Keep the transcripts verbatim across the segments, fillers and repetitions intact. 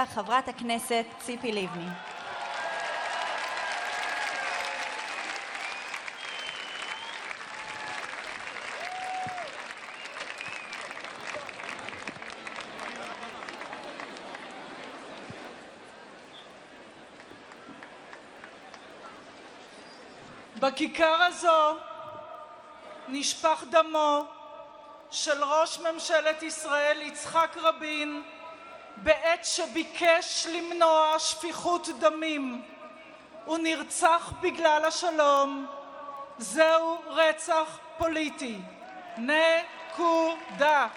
חברת הכנסת ציפי לבני. בכיכר הזו נשפך דמו של ראש ממשלת ישראל יצחק רבין בעת שביקש למנוע שפיכות דמים. הוא נרצח בגלל השלום. זהו רצח פוליטי. נקודה.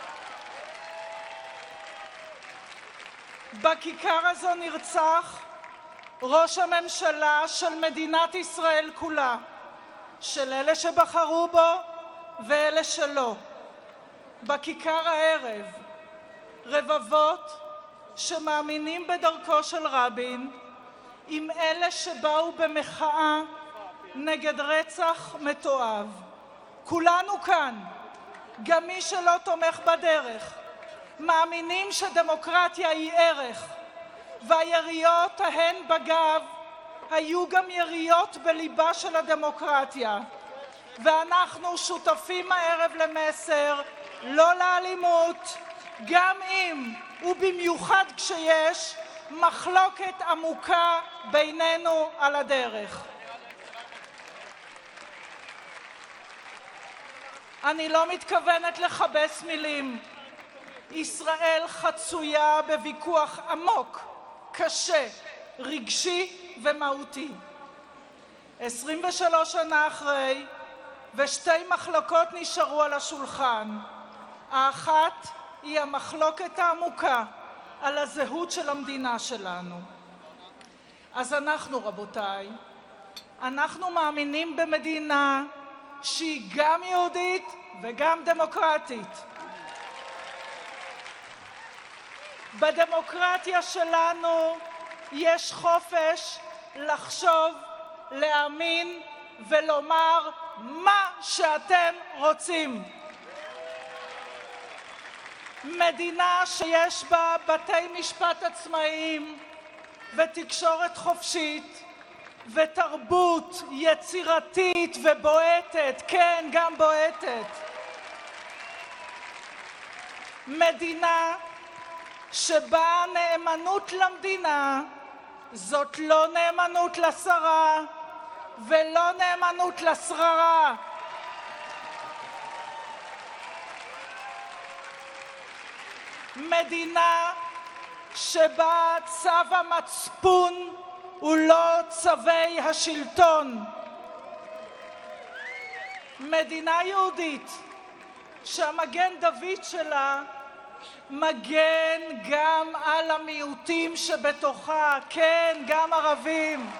בכיכר הזו נרצח ראש הממשלה של מדינת ישראל כולה, של אלה שבחרו בו ואלה שלא. בכיכר הערב רבבות שמאמינים בדרכו של רבין עם אלה שבאו במחאה נגד רצח מתועב. כולנו כאן, גם מי שלא תומך בדרך, מאמינים שדמוקרטיה היא ערך, והיריות ההן בגב היו גם יריות בליבה של הדמוקרטיה. ואנחנו שותפים הערב למסר לא לאלימות, גם אם ובמיוחד כשיש מחלוקת עמוקה בינינו על הדרך. אני לא מתכוונת לכבס מילים. ישראל חצויה בוויכוח עמוק, קשה, רגשי ומהותי. עשרים ושלוש שנה אחרי, ושתי מחלוקות נשארו על השולחן. האחת היא המחלוקת העמוקה על הזהות של המדינה שלנו. אז אנחנו, רבותיי, אנחנו מאמינים במדינה שהיא גם יהודית וגם דמוקרטית. בדמוקרטיה שלנו יש חופש לחשוב, להאמין ולומר מה שאתם רוצים. מדינה שיש בה בתי משפט עצמאיים ותקשורת חופשית ותרבות יצירתית ובועטת, כן, גם בועטת. מדינה שבה נאמנות למדינה זאת לא נאמנות לשרה ולא נאמנות לשררה. מדינה שבה צו המצפון הוא לא צווי השלטון. מדינה יהודית שהמגן דוד שלה מגן גם על המיעוטים שבתוכה, כן, גם ערבים.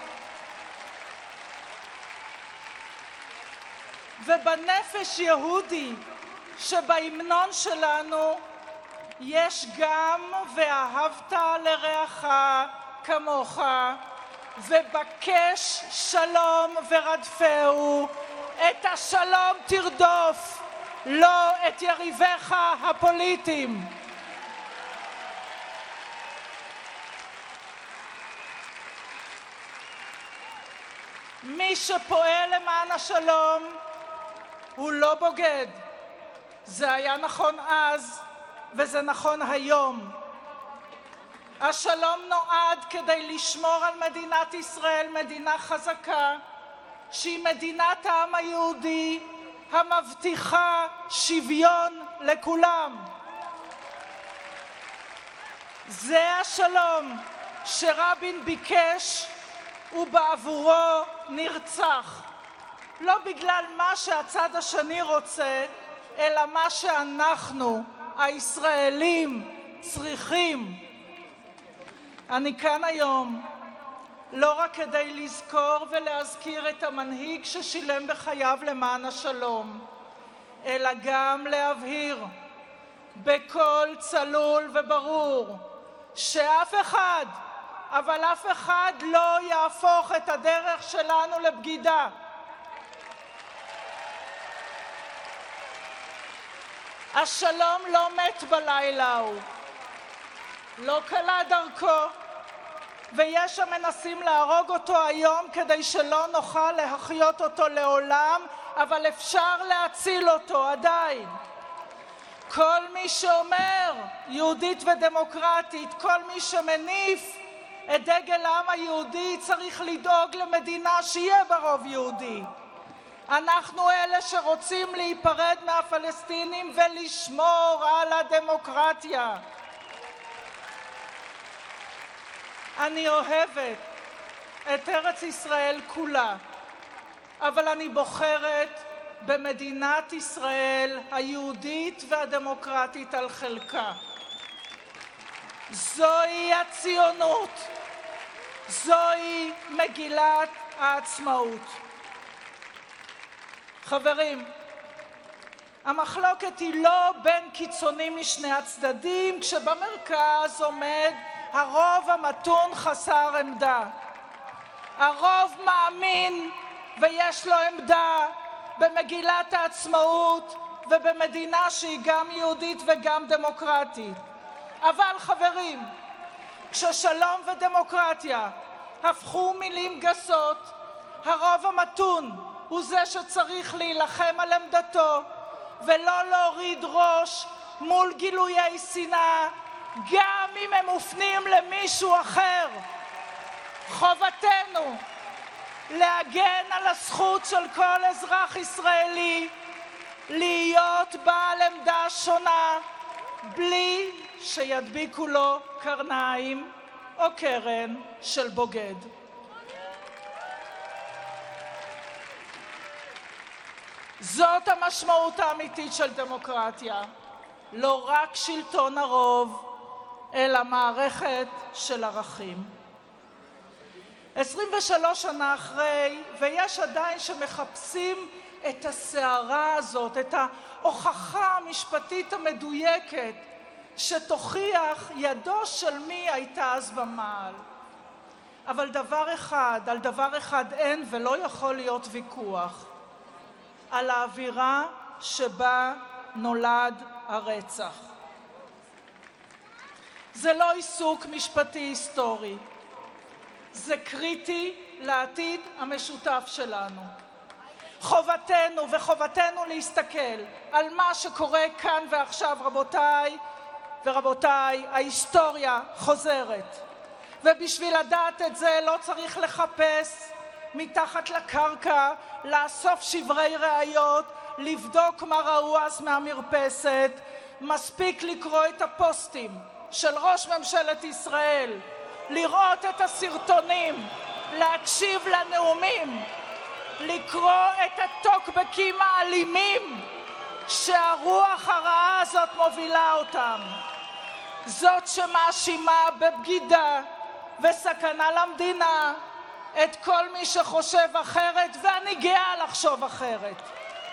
ובנפש יהודי שבהמנון שלנו יש גם ואהבת לרעך כמוך, ובקש שלום ורדפהו, את השלום תרדוף, לא את יריביך הפוליטיים. מי שפועל למען השלום הוא לא בוגד. זה היה נכון אז וזה נכון היום. השלום נועד כדי לשמור על מדינת ישראל, מדינה חזקה, שהיא מדינת העם היהודי המבטיחה שוויון לכולם. זה השלום שרבין ביקש ובעבורו נרצח. לא בגלל מה שהצד השני רוצה, אלא מה שאנחנו, הישראלים, צריכים. אני כאן היום לא רק כדי לזכור ולהזכיר את המנהיג ששילם בחייו למען השלום, אלא גם להבהיר בקול צלול וברור שאף אחד, אבל אף אחד לא יהפוך את הדרך שלנו לבגידה. השלום לא מת בלילה ההוא. לא קלה דרכו, ויש המנסים להרוג אותו היום כדי שלא נוכל להחיות אותו לעולם, אבל אפשר להציל אותו עדיין. כל מי שאומר יהודית ודמוקרטית, כל מי שמניף את דגל העם היהודי צריך לדאוג למדינה שיהיה בה רוב יהודי. אנחנו אלה שרוצים להיפרד מהפלסטינים ולשמור על הדמוקרטיה. אני אוהבת את ארץ ישראל כולה, אבל אני בוחרת במדינת ישראל היהודית והדמוקרטית על חלקה. זוהי הציונות, זוהי מגילת העצמאות. חברים, המחלוקת היא לא בין קיצונים משני הצדדים, כשבמרכז עומד הרוב המתון חסר עמדה. הרוב מאמין ויש לו עמדה במגילת העצמאות ובמדינה שהיא גם יהודית וגם דמוקרטית. אבל חברים, כששלום ודמוקרטיה הפכו מילים גסות, הרוב המתון הוא זה שצריך להילחם על עמדתו ולא להוריד ראש מול גילויי שנאה, גם אם הם מופנים למישהו אחר. חובתנו להגן על הזכות של כל אזרח ישראלי להיות בעל עמדה שונה, בלי שידביקו לו קרניים או קרן של בוגד. זאת המשמעות האמיתית של דמוקרטיה, לא רק שלטון הרוב, אלא מערכת של ערכים. עשרים ושלוש שנה אחרי, ויש עדיין שמחפשים את הסערה הזאת, את ההוכחה המשפטית המדויקת, שתוכיח ידו של מי הייתה אז במעל. אבל דבר אחד, על דבר אחד אין ולא יכול להיות ויכוח, על האווירה שבה נולד הרצח. זה לא עיסוק משפטי היסטורי, זה קריטי לעתיד המשותף שלנו. חובתנו וחובתנו להסתכל על מה שקורה כאן ועכשיו, רבותיי ורבותיי, ההיסטוריה חוזרת. ובשביל לדעת את זה לא צריך לחפש מתחת לקרקע, לאסוף שברי ראיות, לבדוק מה ראו אז מהמרפסת. מספיק לקרוא את הפוסטים של ראש ממשלת ישראל, לראות את הסרטונים, להקשיב לנאומים, לקרוא את הטוקבקים האלימים שהרוח הרעה הזאת מובילה אותם. זאת שמאשימה בבגידה וסכנה למדינה את כל מי שחושב אחרת, ואני גאה לחשוב אחרת.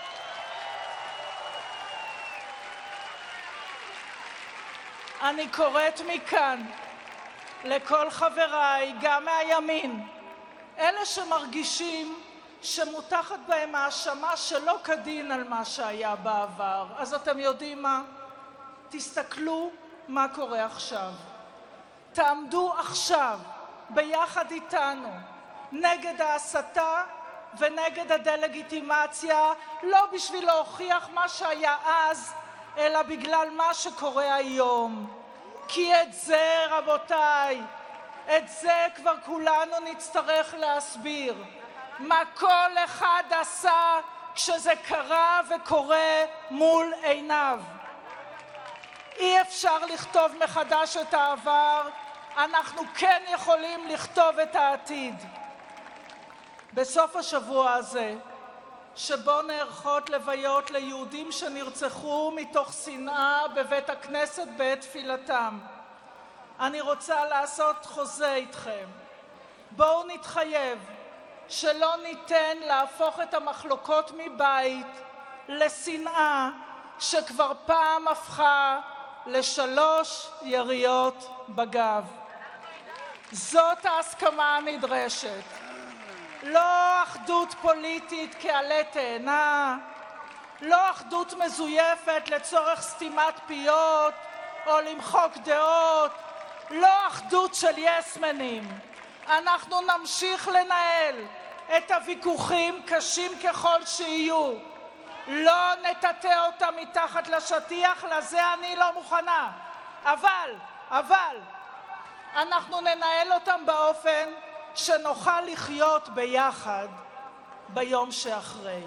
אני קוראת מכאן לכל חבריי, גם מהימין, אלה שמרגישים שמותחת בהם האשמה שלא כדין על מה שהיה בעבר. אז אתם יודעים מה? תסתכלו מה קורה עכשיו. תעמדו עכשיו ביחד איתנו נגד ההסתה ונגד הדלגיטימציה, לא בשביל להוכיח מה שהיה אז, אלא בגלל מה שקורה היום. כי את זה, רבותיי, את זה כבר כולנו נצטרך להסביר. מה כל אחד עשה כשזה קרה וקורה מול עיניו. אי אפשר לכתוב מחדש את העבר, אנחנו כן יכולים לכתוב את העתיד. בסוף השבוע הזה, שבו נערכות לוויות ליהודים שנרצחו מתוך שנאה בבית הכנסת בעת תפילתם, אני רוצה לעשות חוזה איתכם. בואו נתחייב שלא ניתן להפוך את המחלוקות מבית לשנאה שכבר פעם הפכה לשלוש יריות בגב. זאת ההסכמה הנדרשת. לא אחדות פוליטית כעלה תאנה, לא אחדות מזויפת לצורך סתימת פיות או למחוק דעות, לא אחדות של יסמנים. אנחנו נמשיך לנהל את הוויכוחים קשים ככל שיהיו. לא נטאטא אותם מתחת לשטיח, לזה אני לא מוכנה. אבל, אבל, אנחנו ננהל אותם באופן שנוכל לחיות ביחד ביום שאחרי.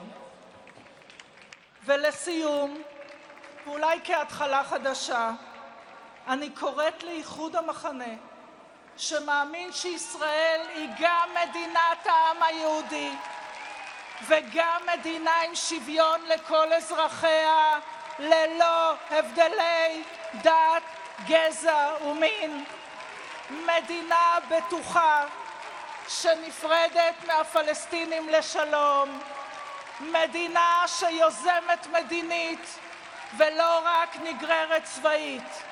ולסיום, ואולי כהתחלה חדשה, אני קוראת לאיחוד המחנה, שמאמין שישראל היא גם מדינת העם היהודי, וגם מדינה עם שוויון לכל אזרחיה, ללא הבדלי דת, גזע ומין. מדינה בטוחה שנפרדת מהפלסטינים לשלום. מדינה שיוזמת מדינית ולא רק נגררת צבאית.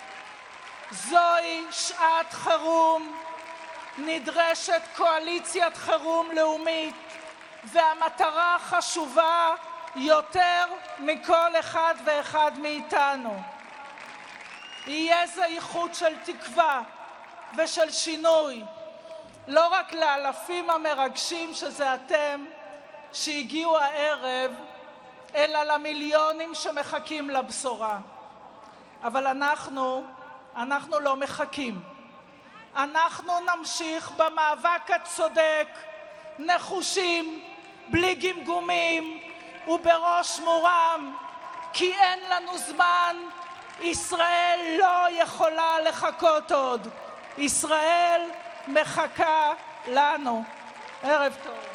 זוהי שעת חירום, נדרשת קואליציית חירום לאומית, והמטרה חשובה יותר מכל אחד ואחד מאיתנו. יהיה זה איחוד של תקווה ושל שינוי, לא רק לאלפים המרגשים שזה אתם שהגיעו הערב, אלא למיליונים שמחכים לבשורה. אבל אנחנו, אנחנו לא מחכים. אנחנו נמשיך במאבק הצודק, נחושים, בלי גמגומים ובראש מורם, כי אין לנו זמן. ישראל לא יכולה לחכות עוד. ישראל מחכה לנו. ערב טוב.